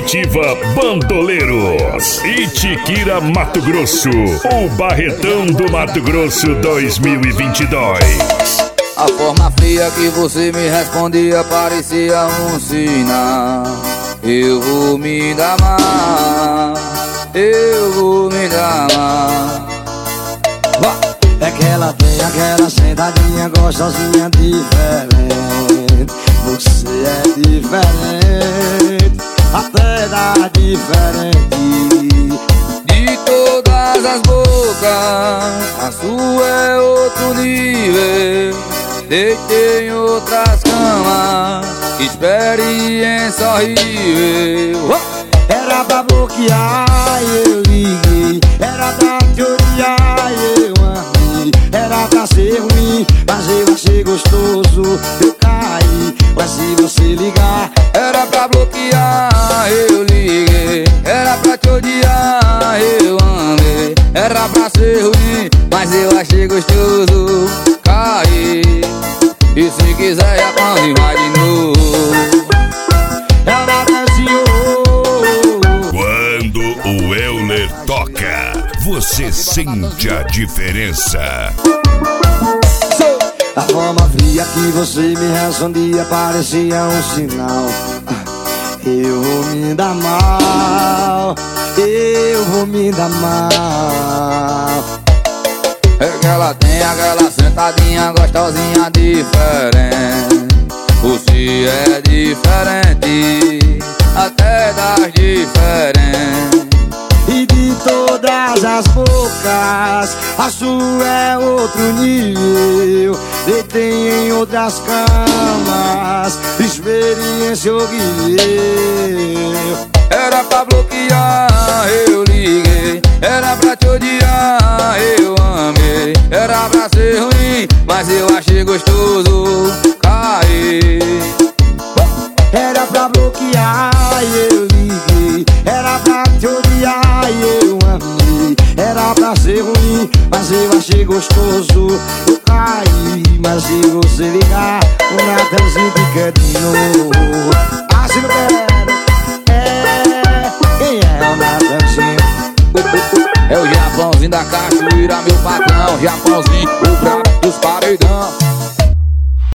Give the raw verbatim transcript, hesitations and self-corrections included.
Comitiva Bandoleiros, Itiquira, Mato Grosso, o Barretão do Mato Grosso dois mil e vinte e dois. A forma fria que você me respondia parecia um sinal. Eu vou me dar mal, eu vou me dar mal. É que ela tem aquela sentadinha gostosinha diferente. Você é diferente, até dá diferente. De todas as bocas, a sua é outro nível. Deitei em outras camas, experiência horrível. Era pra bloquear, eu liguei. Era pra te odiar, eu amei. Era pra ser ruim, mas eu achei gostoso. Eu caí, mas se você ligar, era pra bloquear, eu liguei. Era pra te odiar, eu amei. Era pra ser ruim, mas eu achei gostoso. Caí, e se quiser já come mais de novo. Ela dançou. Quando o Euler toca, você sente a diferença. A forma fria que você me respondia parecia um sinal. Eu vou me dar mal, eu vou me dar mal. É que ela tem aquela sentadinha gostosinha diferente. Você é diferente, até das diferentes. E de todas as bocas, a sua é outro nível. Deitei em outras camas, experiência horrível. Era pra bloquear, eu liguei. Era pra te odiar, eu amei. Era pra ser ruim, mas eu achei gostoso. Caí. Era pra bloquear, eu liguei. Era pra te odiar, eu amei. Era pra ser ruim, mas eu achei gostoso. Eu caí, mas se você ligar, o Natanzinho fica de novo. Assim não quero. É, quem é o Natanzinho? É o Japãozinho da cachoeira, meu patrão. Japãozinho, o brabo dos paredão.